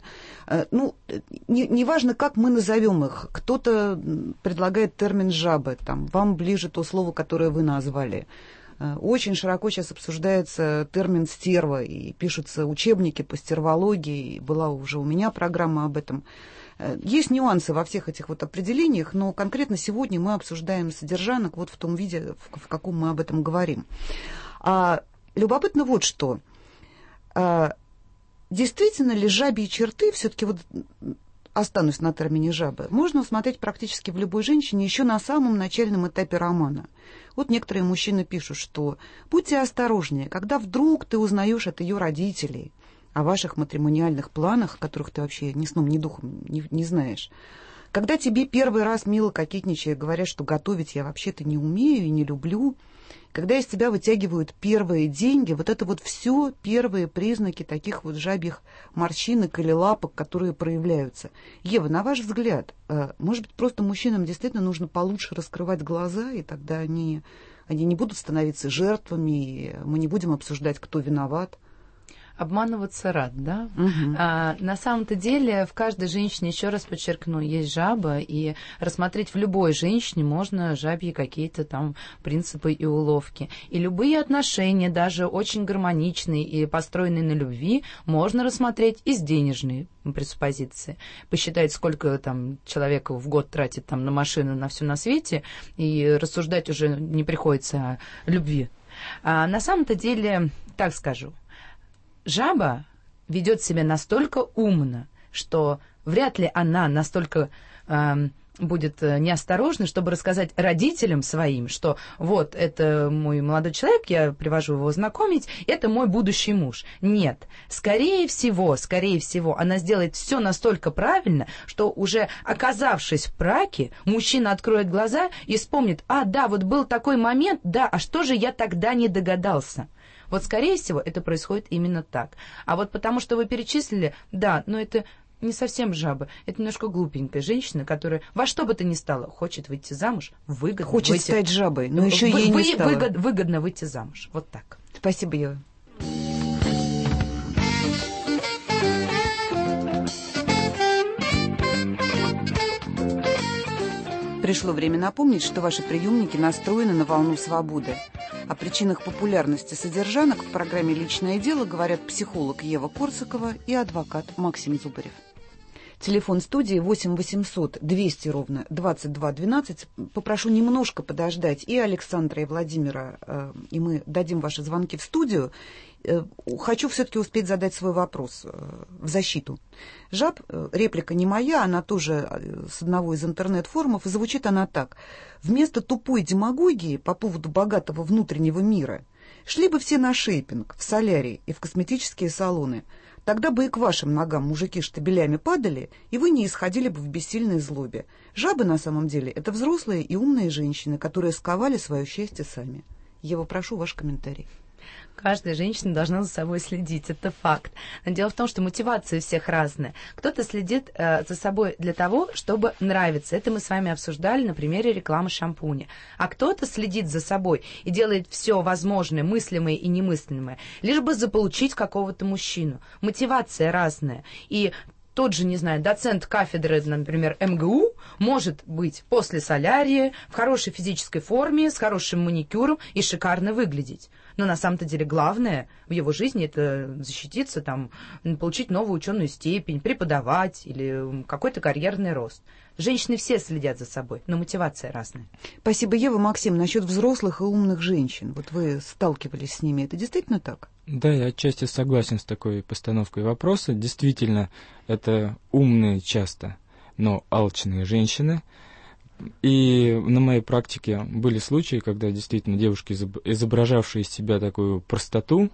Неважно, как мы назовем их. Кто-то предлагает термин «жабы», там, вам ближе то слово, которое вы назвали. Очень широко сейчас обсуждается термин «стерва», и пишутся учебники по стервологии, была уже у меня программа об этом. Есть нюансы во всех этих вот определениях, но конкретно сегодня мы обсуждаем содержанок вот в том виде, в каком мы об этом говорим. Любопытно вот что. Действительно ли жабьи черты, все-таки вот останусь на термине «жабы», можно усмотреть практически в любой женщине еще на самом начальном этапе романа. Вот некоторые мужчины пишут, что будьте осторожнее, когда вдруг ты узнаешь от ее родителей о ваших матримониальных планах, которых ты вообще ни сном, ни духом не знаешь. Когда тебе первый раз мило кокетничая говорят, что готовить я вообще-то не умею и не люблю, когда из тебя вытягивают первые деньги, вот это вот все первые признаки таких вот жабьих морщинок или лапок, которые проявляются. Ева, на ваш взгляд, может быть, просто мужчинам действительно нужно получше раскрывать глаза, и тогда они не будут становиться жертвами, и мы не будем обсуждать, кто виноват? Обманываться рад, да? Угу. На самом-то деле в каждой женщине, еще раз подчеркну, есть жаба, и рассмотреть в любой женщине можно жабьи какие-то там принципы и уловки. И любые отношения, даже очень гармоничные и построенные на любви, можно рассмотреть из денежной пресуппозиции. Посчитать, сколько там человек в год тратит там на машину, на все на свете, и рассуждать уже не приходится о любви. На самом-то деле, так скажу, жаба ведет себя настолько умно, что вряд ли она настолько будет неосторожна, чтобы рассказать родителям своим, что вот это мой молодой человек, я привожу его знакомить, это мой будущий муж. Нет, скорее всего, она сделает все настолько правильно, что уже оказавшись в браке, мужчина откроет глаза и вспомнит: да, вот был такой момент, да, а что же я тогда не догадался? Вот, скорее всего, это происходит именно так. А вот потому что вы перечислили, да, но это не совсем жаба. Это немножко глупенькая женщина, которая во что бы то ни стало хочет выйти замуж, выгодно хочет выйти, стать жабой, но еще ей не стало. Выгодно выйти замуж. Вот так. Спасибо, Ева. Пришло время напомнить, что ваши приемники настроены на волну свободы. О причинах популярности содержанок в программе «Личное дело» говорят психолог Ева Корсакова и адвокат Максим Зубарев. Телефон студии 8 800 200 ровно 22 12. Попрошу немножко подождать и Александра, и Владимира, и мы дадим ваши звонки в студию. Хочу все-таки успеть задать свой вопрос в защиту жаб. Реплика не моя, она тоже с одного из интернет-форумов, и звучит она так. Вместо тупой демагогии по поводу богатого внутреннего мира шли бы все на шейпинг, в солярий и в косметические салоны. Тогда бы и к вашим ногам мужики штабелями падали, и вы не исходили бы в бессильной злобе. Жабы, на самом деле, это взрослые и умные женщины, которые сковали свое счастье сами. Ева, прошу ваш комментарий. Каждая женщина должна за собой следить, это факт. Но дело в том, что мотивация у всех разная. Кто-то следит за собой для того, чтобы нравиться. Это мы с вами обсуждали на примере рекламы шампуня. А кто-то следит за собой и делает все возможное, мыслимое и немыслимое, лишь бы заполучить какого-то мужчину. Мотивация разная. И тот же, не знаю, доцент кафедры, например, МГУ, может быть после солярия, в хорошей физической форме, с хорошим маникюром и шикарно выглядеть. Но на самом-то деле главное в его жизни это защититься, там, получить новую ученую степень, преподавать или какой-то карьерный рост. Женщины все следят за собой, но мотивация разная. Спасибо, Ева. Максим, насчет взрослых и умных женщин. Вот вы сталкивались с ними, это действительно так? Да, я отчасти согласен с такой постановкой вопроса. Действительно, это умные часто, но алчные женщины. И на моей практике были случаи, когда действительно девушки, изображавшие из себя такую простоту,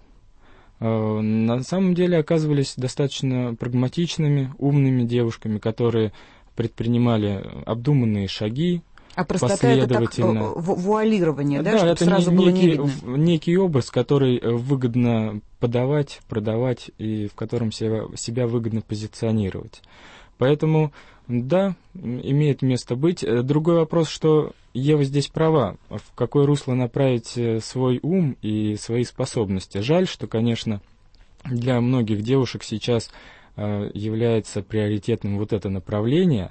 на самом деле оказывались достаточно прагматичными, умными девушками, которые предпринимали обдуманные шаги, а простота это так вуалирование, да, чтобы это сразу было не видно? Некий образ, который выгодно подавать, продавать и в котором себя выгодно позиционировать. Поэтому, да, имеет место быть. Другой вопрос, что Ева здесь права, в какое русло направить свой ум и свои способности. Жаль, что, конечно, для многих девушек сейчас является приоритетным вот это направление,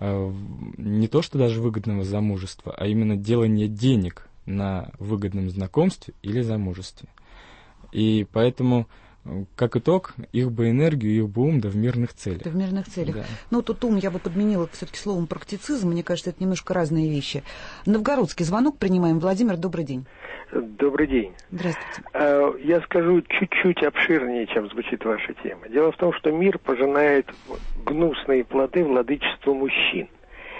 не то что даже выгодного замужества, а именно делание денег на выгодном знакомстве или замужестве. И поэтому, как итог, их бы энергию, их бы ум, да в мирных целях. Да в мирных целях. Да. Ну, тут ум я бы подменила все-таки словом практицизм. Мне кажется, это немножко разные вещи. Новгородский звонок принимаем. Владимир, добрый день. Добрый день. Здравствуйте. Я скажу чуть-чуть обширнее, чем звучит ваша тема. Дело в том, что мир пожинает гнусные плоды владычества мужчин.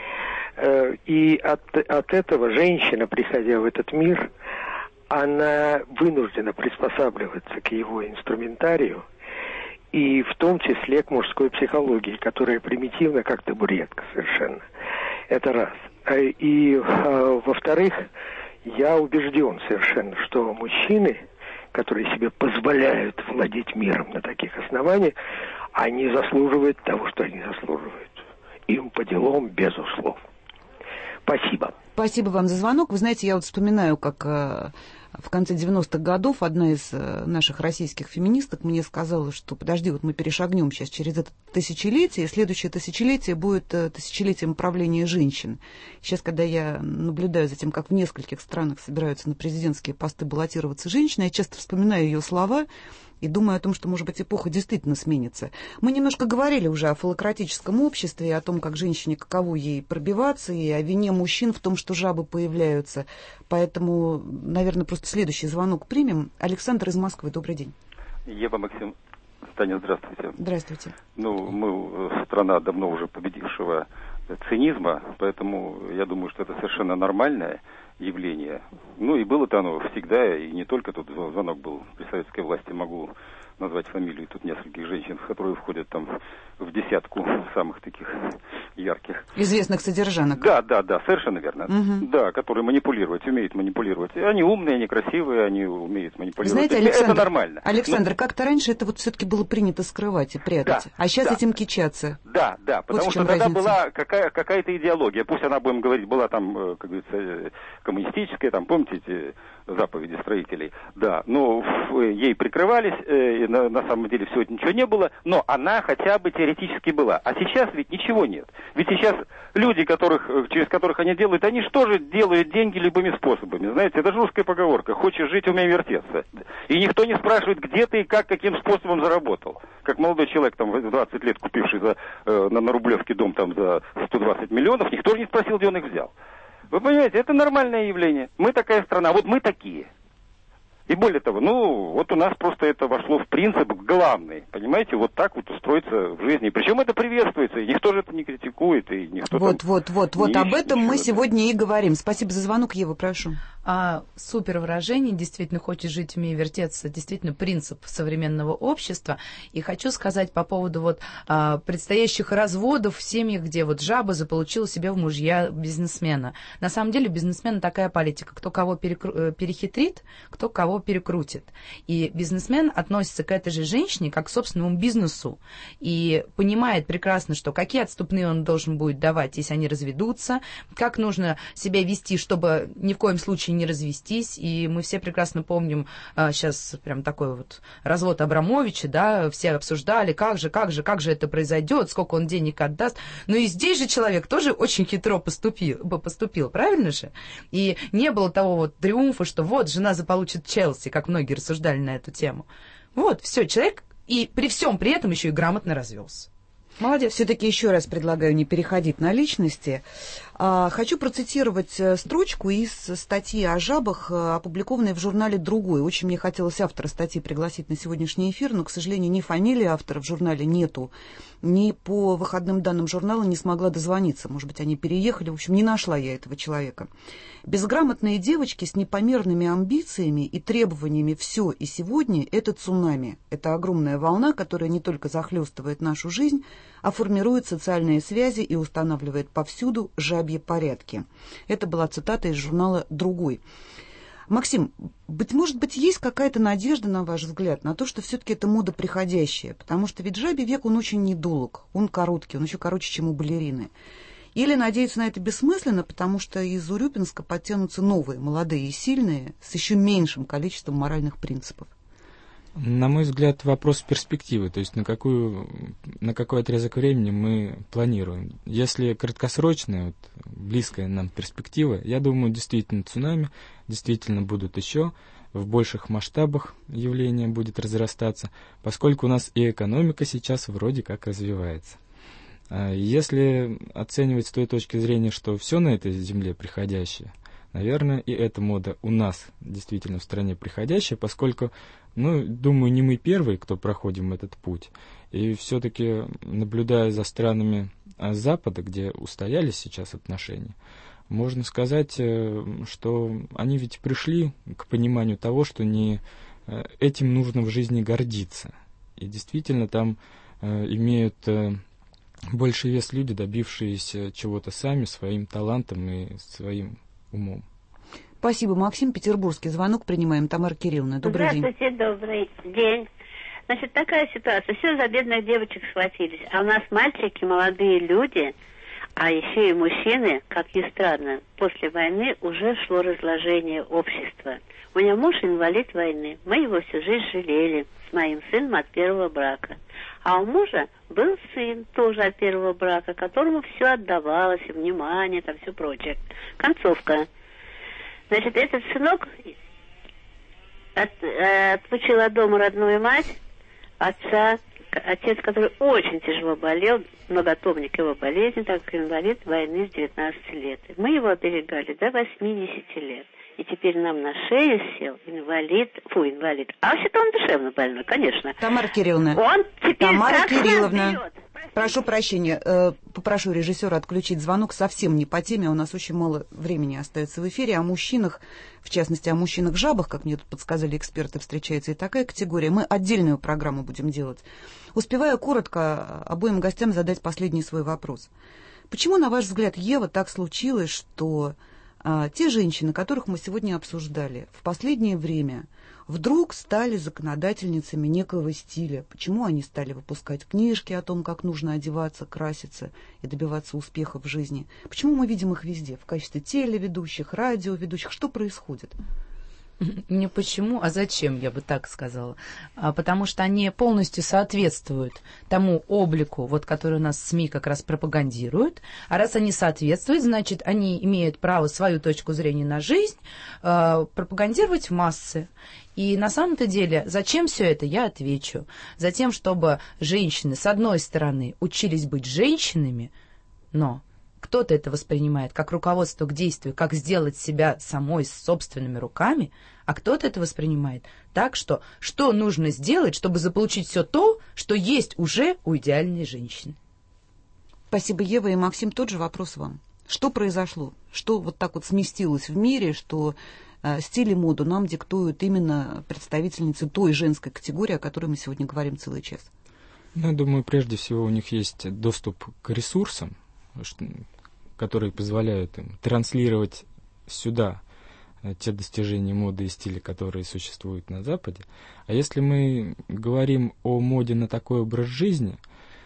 И от этого женщина, приходя в этот мир, она вынуждена приспосабливаться к его инструментарию, и в том числе к мужской психологии, которая примитивна, как табуретка совершенно. Это раз. И во-вторых, я убежден совершенно, что мужчины, которые себе позволяют владеть миром на таких основаниях, они заслуживают того, что они заслуживают. Им по делам, без слов. Спасибо. Спасибо вам за звонок. Вы знаете, я вот вспоминаю, как в конце 90-х годов одна из наших российских феминисток мне сказала, что подожди, вот мы перешагнем сейчас через это тысячелетие, и следующее тысячелетие будет тысячелетием правления женщин. Сейчас, когда я наблюдаю за тем, как в нескольких странах собираются на президентские посты баллотироваться женщины, я часто вспоминаю ее слова и думаю о том, что, может быть, эпоха действительно сменится. Мы немножко говорили уже о фалократическом обществе, о том, как женщине, каково ей пробиваться, и о вине мужчин в том, что жабы появляются. Поэтому, наверное, просто следующий звонок примем. Александр из Москвы, добрый день. Ева, Максим, Таня, здравствуйте. Здравствуйте. Ну, мы страна давно уже победившего цинизма, поэтому я думаю, что это совершенно нормальное явление. Ну и было-то оно всегда, и не только тут звонок был при советской власти, могу назвать фамилию тут нескольких женщин, которые входят там в десятку самых таких ярких. Известных содержанок. Да, совершенно верно. Угу. Да, которые умеют манипулировать. Они умные, они красивые, они умеют манипулировать. Знаете, Александр, это нормально. Александр, как-то раньше это вот все-таки было принято скрывать и прятать, да, а сейчас этим кичаться. Да, потому вот что тогда была какая-то идеология, пусть она, будем говорить, была там, как говорится, коммунистическая, там, помните эти заповеди строителей, да, но ей прикрывались, на самом деле всего ничего не было, но она хотя бы теоретически была. А сейчас ведь ничего нет. Ведь сейчас люди, через которых они делают, они же тоже делают деньги любыми способами. Знаете, это же русская поговорка. Хочешь жить, умей вертеться. И никто не спрашивает, где ты и каким способом заработал. Как молодой человек, там, в 20 лет купивший на Рублевке дом там за 120 миллионов, никто же не спросил, где он их взял. Вы понимаете, это нормальное явление. Мы такая страна, вот мы такие. И более того, вот у нас просто это вошло в принцип главный, понимаете, вот так вот устроиться в жизни. Причем это приветствуется, и никто же это не критикует, и никто Вот об этом мы сегодня и говорим. Спасибо за звонок, Ева, прошу. Супер выражение, действительно, хочешь жить, умей вертеться, действительно принцип современного общества. И хочу сказать по поводу предстоящих разводов в семьях, где жаба заполучила себе в мужья бизнесмена. На самом деле бизнесмена такая политика, кто кого перехитрит, кто кого перекрутит. И бизнесмен относится к этой же женщине как к собственному бизнесу и понимает прекрасно, что какие отступные он должен будет давать, если они разведутся, как нужно себя вести, чтобы ни в коем случае не развестись. И мы все прекрасно помним сейчас прям такой развод Абрамовича, да, все обсуждали, как же это произойдет, сколько он денег отдаст. Но и здесь же человек тоже очень хитро поступил, правильно же? И не было того триумфа, что жена заполучит Челси, как многие рассуждали на эту тему. Все, человек и при всем при этом еще и грамотно развелся. Молодец. Все-таки еще раз предлагаю не переходить на личности. Хочу процитировать строчку из статьи о жабах, опубликованной в журнале «Другой». Очень мне хотелось автора статьи пригласить на сегодняшний эфир, но, к сожалению, ни фамилии автора в журнале нету, ни по выходным данным журнала не смогла дозвониться. Может быть, они переехали. В общем, не нашла я этого человека. Безграмотные девочки с непомерными амбициями и требованиями «все» и «сегодня» — это цунами. Это огромная волна, которая не только захлестывает нашу жизнь, а формирует социальные связи и устанавливает повсюду жабьи порядки. Это была цитата из журнала «Другой». Максим, может быть, есть какая-то надежда, на ваш взгляд, на то, что все-таки это мода приходящая? Потому что ведь жабий век, он очень недолг, он короткий, он еще короче, чем у балерины. Или надеяться на это бессмысленно, потому что из Урюпинска подтянутся новые, молодые и сильные, с еще меньшим количеством моральных принципов? На мой взгляд, вопрос перспективы, то есть на какой отрезок времени мы планируем. Если краткосрочная, близкая нам перспектива, я думаю, действительно цунами, действительно будут еще в больших масштабах явление будет разрастаться, поскольку у нас и экономика сейчас вроде как развивается. Если оценивать с той точки зрения, что все на этой земле приходящее, наверное, и эта мода у нас действительно в стране приходящая, поскольку, думаю, не мы первые, кто проходим этот путь. И все-таки, наблюдая за странами Запада, где устоялись сейчас отношения, можно сказать, что они ведь пришли к пониманию того, что не этим нужно в жизни гордиться. И действительно там имеют больший вес люди, добившиеся чего-то сами, своим талантом и своим умом. Спасибо, Максим. Петербургский звонок принимаем. Тамара Кирилловна, добрый день. Здравствуйте, добрый день. Значит, такая ситуация. Все за бедных девочек схватились. А у нас мальчики, молодые люди, а еще и мужчины, как ни странно, после войны уже шло разложение общества. У меня муж инвалид войны. Мы его всю жизнь жалели с моим сыном от первого брака. А у мужа был сын тоже от первого брака, которому все отдавалось, и внимание, там все прочее. Концовка. Значит, этот сынок отлучил от дома родную мать, отца, отец, который очень тяжело болел, многотомник его болезни, так как инвалид войны с 19 лет. Мы его оберегали до 80 лет. И теперь нам на шею сел инвалид. А вообще-то он душевно больной, конечно. Тамара Кирилловна. Он теперь Тамара Кирилловна. Прошу прощения, попрошу режиссера отключить звонок, совсем не по теме, у нас очень мало времени остается в эфире. О мужчинах, в частности, о мужчинах-жабах, как мне тут подсказали эксперты, встречается и такая категория. Мы отдельную программу будем делать. Успеваю коротко обоим гостям задать последний свой вопрос. Почему, на ваш взгляд, Ева, так случилось, что те женщины, которых мы сегодня обсуждали, в последнее время вдруг стали законодательницами некого стиля? Почему они стали выпускать книжки о том, как нужно одеваться, краситься и добиваться успеха в жизни? Почему мы видим их везде? В качестве телеведущих, радиоведущих? Что происходит? Не почему, а зачем, я бы так сказала. Потому что они полностью соответствуют тому облику, вот, который у нас СМИ как раз пропагандируют. А раз они соответствуют, значит, они имеют право свою точку зрения на жизнь пропагандировать в массы. И на самом-то деле, зачем все это, я отвечу. Затем, чтобы женщины, с одной стороны, учились быть женщинами, но кто-то это воспринимает как руководство к действию, как сделать себя самой с собственными руками, а кто-то это воспринимает так, что нужно сделать, чтобы заполучить все то, что есть уже у идеальной женщины. Спасибо, Ева. И, Максим, тот же вопрос вам. Что произошло? Что вот так вот сместилось в мире, что стиль и моду нам диктуют именно представительницы той женской категории, о которой мы сегодня говорим целый час? Ну, я думаю, прежде всего у них есть доступ к ресурсам, которые позволяют им транслировать сюда те достижения моды и стиля, которые существуют на Западе. А если мы говорим о моде на такой образ жизни,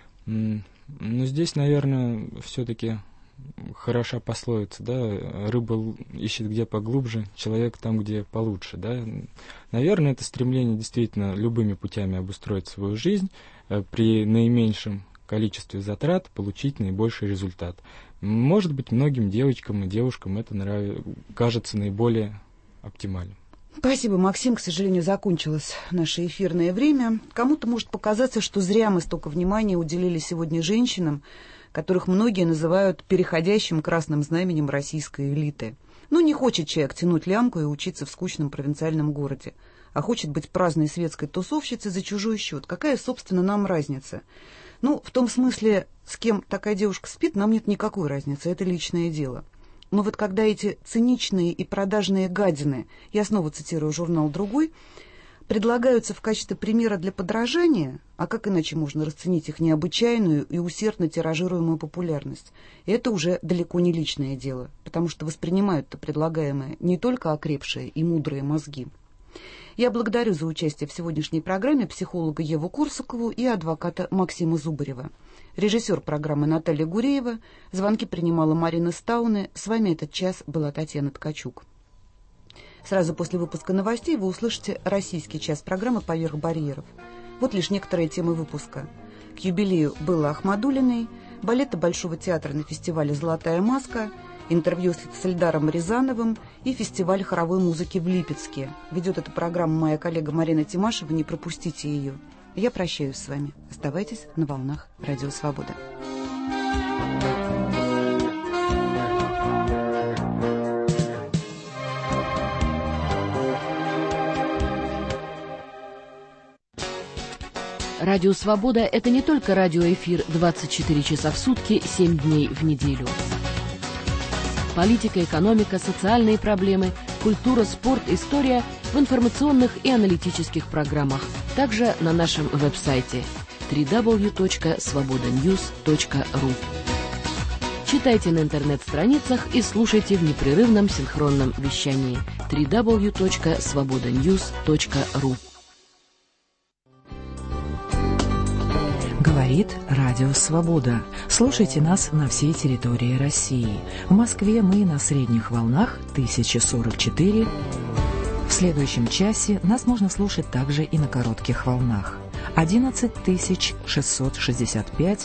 здесь, наверное, все-таки хороша пословица, да, рыба ищет где поглубже, человек там, где получше, да. Наверное, это стремление действительно любыми путями обустроить свою жизнь при наименьшем количестве затрат, получить наибольший результат. Может быть, многим девочкам и девушкам это кажется наиболее оптимальным. Спасибо, Максим. К сожалению, закончилось наше эфирное время. Кому-то может показаться, что зря мы столько внимания уделили сегодня женщинам, которых многие называют переходящим красным знаменем российской элиты. Не хочет человек тянуть лямку и учиться в скучном провинциальном городе, а хочет быть праздной светской тусовщицей за чужой счет. Какая, собственно, нам разница? В том смысле, с кем такая девушка спит, нам нет никакой разницы, это личное дело. Но вот когда эти циничные и продажные гадины, я снова цитирую журнал «Другой», предлагаются в качестве примера для подражания, а как иначе можно расценить их необычайную и усердно тиражируемую популярность, это уже далеко не личное дело, потому что воспринимают-то предлагаемое не только окрепшие и мудрые мозги. Я благодарю за участие в сегодняшней программе психолога Еву Корсакову и адвоката Максима Зубарева. Режиссер программы Наталья Гуреева. Звонки принимала Марина Стауне. С вами этот час была Татьяна Ткачук. Сразу после выпуска новостей вы услышите российский час программы «Поверх барьеров». Вот лишь некоторые темы выпуска. К юбилею Беллы Ахмадуллиной, балета Большого театра на фестивале «Золотая маска», интервью с Эльдаром Рязановым и фестиваль хоровой музыки в Липецке. Ведет эту программу моя коллега Марина Тимашева, не пропустите ее. Я прощаюсь с вами. Оставайтесь на волнах Радио Свобода. Радио Свобода – это не только радиоэфир 24 часа в сутки, 7 дней в неделю. Политика, экономика, социальные проблемы, культура, спорт, история в информационных и аналитических программах. Также на нашем веб-сайте www.svobodanews.ru. Читайте на интернет-страницах и слушайте в непрерывном синхронном вещании www.svobodanews.ru. Говорит Радио Свобода. Слушайте нас на всей территории России. В Москве мы на средних волнах 1044. В следующем часе нас можно слушать также и на коротких волнах. 11665,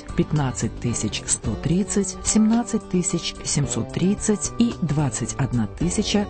15130, 17730 и 21000.